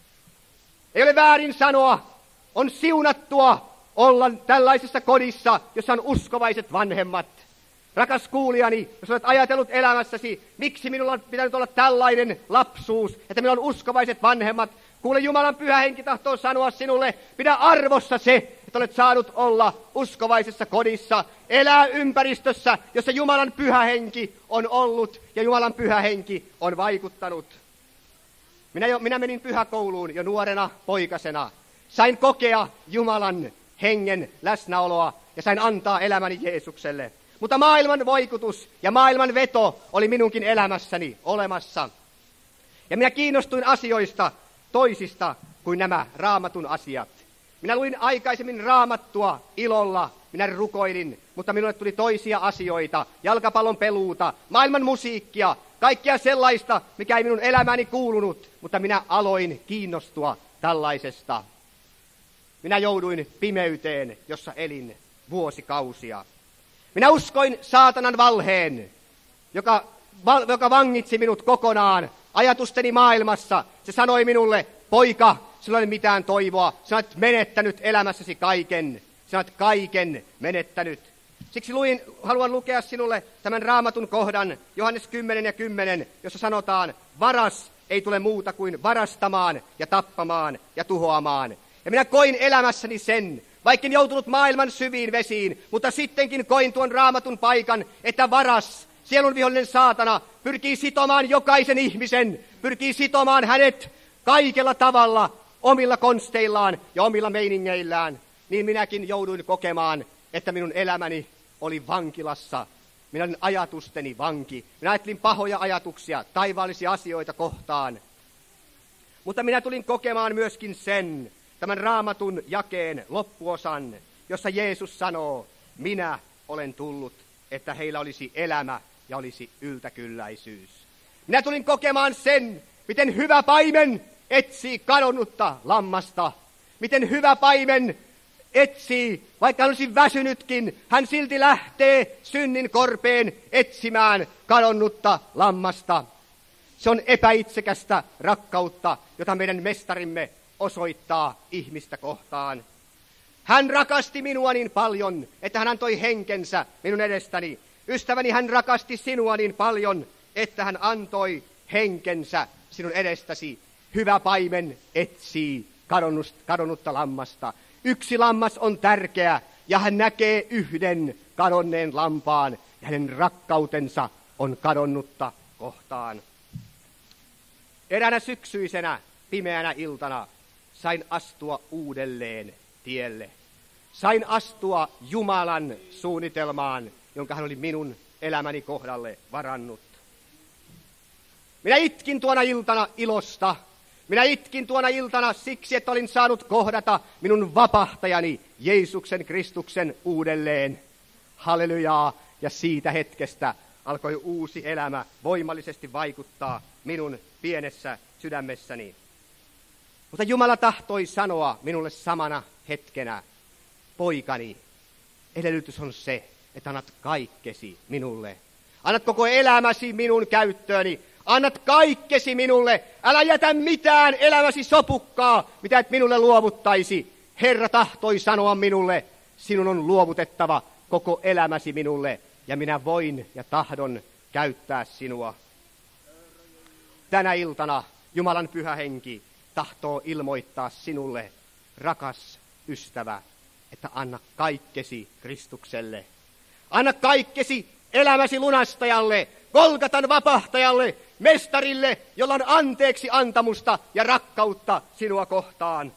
Ei ole väärin sanoa, on siunattua olla tällaisessa kodissa, jossa on uskovaiset vanhemmat. Rakas kuulijani, jos olet ajatellut elämässäsi, miksi minulla on pitänyt olla tällainen lapsuus, että minulla on uskovaiset vanhemmat. Kuule, Jumalan pyhä henki tahtoo sanoa sinulle, pidä arvossa se, että olet saanut olla uskovaisessa kodissa, elää ympäristössä, jossa Jumalan pyhä henki on ollut ja Jumalan pyhä henki on vaikuttanut. Minä menin pyhäkouluun jo nuorena poikasena. Sain kokea Jumalan hengen läsnäoloa ja sain antaa elämäni Jeesukselle. Mutta maailman vaikutus ja maailman veto oli minunkin elämässäni olemassa. Ja minä kiinnostuin asioista toisista kuin nämä Raamatun asiat. Minä luin aikaisemmin Raamattua ilolla, minä rukoilin, mutta minulle tuli toisia asioita, jalkapallon peluuta, maailman musiikkia, kaikkea sellaista, mikä ei minun elämääni kuulunut, mutta minä aloin kiinnostua tällaisesta. Minä jouduin pimeyteen, jossa elin vuosikausia. Minä uskoin saatanan valheen, joka vangitsi minut kokonaan ajatusteni maailmassa. Se sanoi minulle, poika, sinulla ei ole mitään toivoa. Sinä olet menettänyt elämässäsi kaiken. Sinä olet kaiken menettänyt. Siksi haluan lukea sinulle tämän Raamatun kohdan, Johannes 10:10, jossa sanotaan, varas ei tule muuta kuin varastamaan ja tappamaan ja tuhoamaan. Ja minä koin elämässäni sen, vaikka en joutunut maailman syviin vesiin, mutta sittenkin koin tuon Raamatun paikan, että varas, sielun vihollinen saatana, pyrkii sitomaan jokaisen ihmisen, pyrkii sitomaan hänet kaikella tavalla, omilla konsteillaan ja omilla meiningeillään. Niin minäkin jouduin kokemaan, että minun elämäni oli vankilassa. Minä olin ajatusteni vanki. Minä ajattelin pahoja ajatuksia, taivaallisia asioita kohtaan. Mutta minä tulin kokemaan myöskin sen, tämän Raamatun jakeen loppuosan, jossa Jeesus sanoo, minä olen tullut, että heillä olisi elämä ja olisi yltäkylläisyys. Minä tulin kokemaan sen, miten hyvä paimen etsii kadonnutta lammasta. Miten hyvä paimen etsii, vaikka hän olisi väsynytkin, hän silti lähtee synnin korpeen etsimään kadonnutta lammasta. Se on epäitsekästä rakkautta, jota meidän mestarimme osoittaa ihmistä kohtaan. Hän rakasti minua niin paljon, että hän antoi henkensä minun edestäni. Ystäväni, hän rakasti sinua niin paljon, että hän antoi henkensä sinun edestäsi. Hyvä paimen etsii kadonnutta lammasta. Yksi lammas on tärkeä, ja hän näkee yhden kadonneen lampaan, ja hänen rakkautensa on kadonnutta kohtaan. Eräänä syksyisenä pimeänä iltana sain astua uudelleen tielle. Sain astua Jumalan suunnitelmaan, jonka hän oli minun elämäni kohdalle varannut. Minä itkin tuona iltana ilosta. Minä itkin tuona iltana siksi, että olin saanut kohdata minun vapahtajani Jeesuksen Kristuksen uudelleen. Hallelujaa! Ja siitä hetkestä alkoi uusi elämä voimallisesti vaikuttaa minun pienessä sydämessäni. Mutta Jumala tahtoi sanoa minulle samana hetkenä, poikani, edellytys on se, että annat kaikkesi minulle. Annat koko elämäsi minun käyttööni. Annat kaikkesi minulle. Älä jätä mitään elämäsi sopukkaa, mitä et minulle luovuttaisi. Herra tahtoi sanoa minulle, sinun on luovutettava koko elämäsi minulle, ja minä voin ja tahdon käyttää sinua. Tänä iltana Jumalan pyhä henki tahtoo ilmoittaa sinulle, rakas ystävä, että anna kaikkesi Kristukselle. Anna kaikkesi elämäsi lunastajalle, Golgatan vapahtajalle, mestarille, jolla on anteeksi antamusta ja rakkautta sinua kohtaan.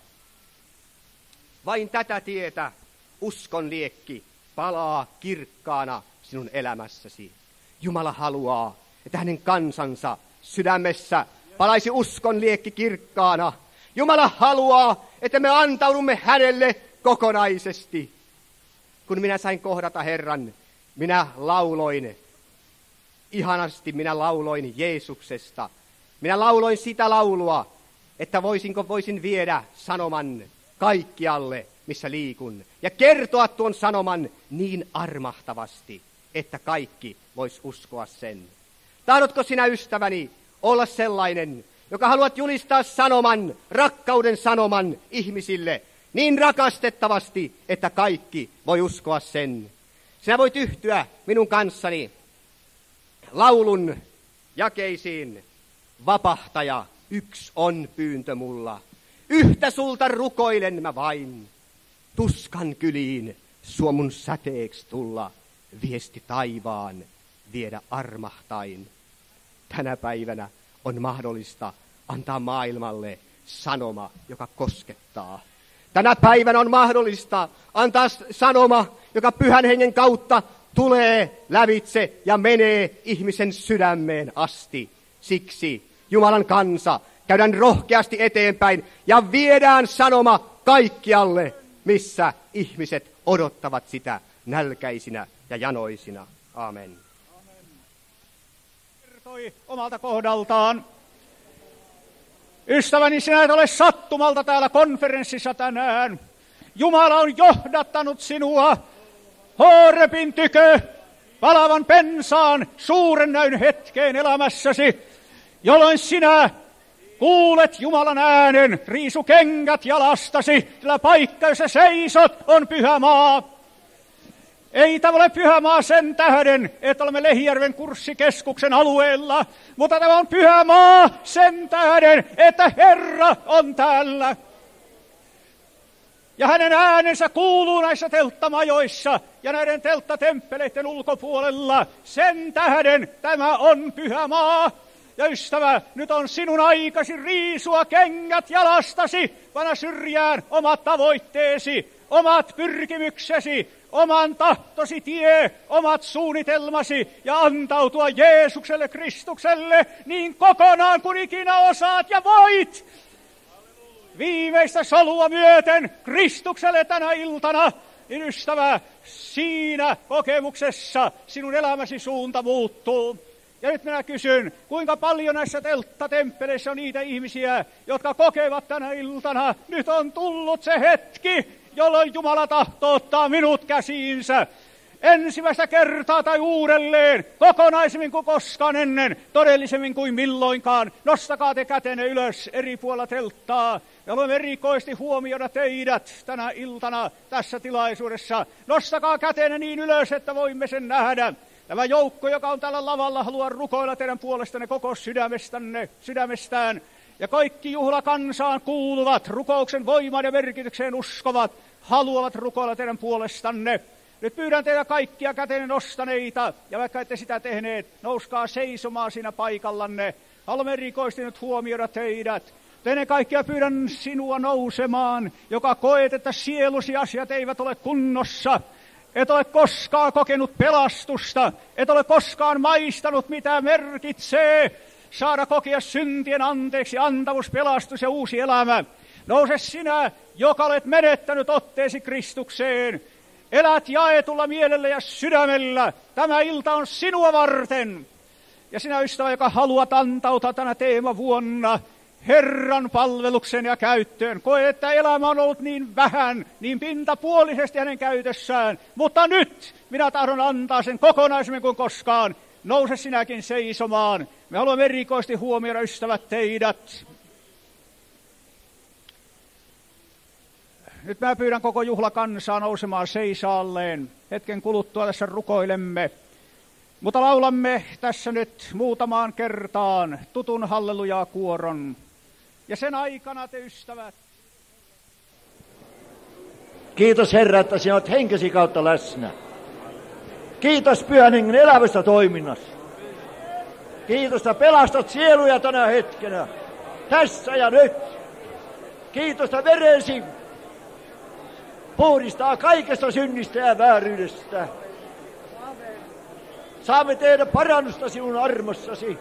Vain tätä tietä uskon liekki palaa kirkkaana sinun elämässäsi. Jumala haluaa, että hänen kansansa sydämessä palaisi uskon liekki kirkkaana. Jumala haluaa, että me antaudumme hänelle kokonaisesti. Kun minä sain kohdata Herran, minä lauloin ihanasti, minä lauloin Jeesuksesta. Minä lauloin sitä laulua, että voisin viedä sanoman kaikkialle, missä liikun. Ja kertoa tuon sanoman niin armahtavasti, että kaikki vois uskoa sen. Tahdotko sinä, ystäväni, olla sellainen, joka haluat julistaa sanoman, rakkauden sanoman ihmisille niin rakastettavasti, että kaikki voi uskoa sen. Sinä voit yhtyä minun kanssani laulun jakeisiin. Vapahtaja, yksi on pyyntö mulla. Yhtä sulta rukoilen mä vain. Tuskan kyliin suo mun säteeks tulla. Viesti taivaan viedä armahtain. Tänä päivänä on mahdollista antaa maailmalle sanoma, joka koskettaa. Tänä päivänä on mahdollista antaa sanoma, joka Pyhän Hengen kautta tulee lävitse ja menee ihmisen sydämeen asti. Siksi Jumalan kansa käydään rohkeasti eteenpäin ja viedään sanoma kaikkialle, missä ihmiset odottavat sitä nälkäisinä ja janoisina. Amen. Kertoi omalta kohdaltaan. Ystäväni, sinä et ole sattumalta täällä konferenssissa tänään. Jumala on johdattanut sinua Horebin tykö, palavan pensaan suuren näyn hetkeen elämässäsi, jolloin sinä kuulet Jumalan äänen, riisu kengät jalastasi, sillä paikka, jossa seisot, on pyhä maa. Ei tämä ole pyhä maa sen tähden, että olemme Lehijärven kurssikeskuksen alueella, mutta tämä on pyhä maa sen tähden, että Herra on täällä. Ja hänen äänensä kuuluu näissä telttamajoissa ja näiden telttatemppeleiden ulkopuolella. Sen tähden tämä on pyhä maa. Ja ystävä, nyt on sinun aikasi riisua kengät jalastasi, panna syrjään omat tavoitteesi, omat pyrkimyksesi, oman tahtosi tie, omat suunnitelmasi ja antautua Jeesukselle Kristukselle niin kokonaan kuin ikinä osaat ja voit. Viimeistä solua myöten Kristukselle tänä iltana, niin ystävä, siinä kokemuksessa sinun elämäsi suunta muuttuu. Ja nyt minä kysyn, kuinka paljon näissä telttatemppeleissä on niitä ihmisiä, jotka kokevat tänä iltana, nyt on tullut se hetki, jolloin Jumala tahtoo ottaa minut käsiinsä. Ensimmäistä kertaa tai uudelleen, kokonaisemmin kuin koskaan ennen, todellisemmin kuin milloinkaan. Nostakaa te kätenne ylös eri puolilla telttaa. Me haluamme erikoisesti huomioida teidät tänä iltana tässä tilaisuudessa. Nostakaa kätenne niin ylös, että voimme sen nähdä. Tämä joukko, joka on tällä lavalla, haluaa rukoilla teidän puolestanne koko sydämestään. Ja kaikki juhlakansaan kuuluvat, rukouksen voimaan ja merkitykseen uskovat, haluavat rukoilla teidän puolestanne. Nyt pyydän teitä kaikkia kätenne nostaneita, ja vaikka ette sitä tehneet, nouskaa seisomaan siinä paikallanne. Haluamme erikoisesti nyt huomioida teidät. Ennen kaikkea pyydän sinua nousemaan, joka koet, että sielusi asiat eivät ole kunnossa. Et ole koskaan kokenut pelastusta, et ole koskaan maistanut, mitä merkitsee saada kokea syntien anteeksi, antamus, pelastus ja uusi elämä. Nouse sinä, joka olet menettänyt otteesi Kristukseen. Elät jaetulla mielellä ja sydämellä. Tämä ilta on sinua varten. Ja sinä ystävä, joka haluat antautua tänä teemavuonna Herran palveluksen ja käyttöön. Koe, että elämä on ollut niin vähän, niin pintapuolisesti hänen käytössään. Mutta nyt minä tahdon antaa sen kokonaisemmin kuin koskaan. Nouse sinäkin seisomaan. Me haluamme erikoisesti huomioida, ystävät, teidät. Nyt mä pyydän koko juhlakansaa nousemaan seisaalleen. Hetken kuluttua tässä rukoilemme. Mutta laulamme tässä nyt muutamaan kertaan tutun hallelujaa-kuoron. Ja sen aikana te, ystävät. Kiitos Herra, että sinä olet henkesi kautta läsnä. Kiitos Pyhän Hengen elävästä toiminnassa. Kiitos, että pelastat sieluja tänä hetkenä. Tässä ja nyt. Kiitos, että veresi puhdistaa kaikesta synnistä ja vääryydestä. Saamme tehdä parannusta sinun armossasi.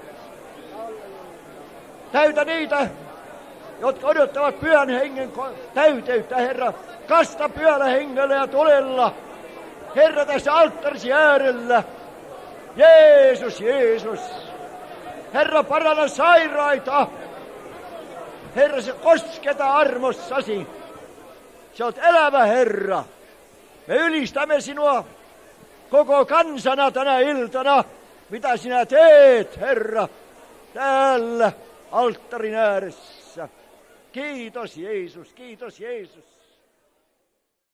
Täytä niitä, jotka odottavat Pyhän Hengen täyteyttä, Herra. Kasta Pyhällä Hengellä ja tulella. Herra, tässä alttarisi äärellä. Jeesus, Jeesus. Herra, paranna sairaita. Herra, se kosketa armossasi. Sä oot elävä Herra. Me ylistämme sinua koko kansana tänä iltana. Mitä sinä teet, Herra, täällä alttarin ääressä. Kiitos Jeesus, kiitos Jeesus.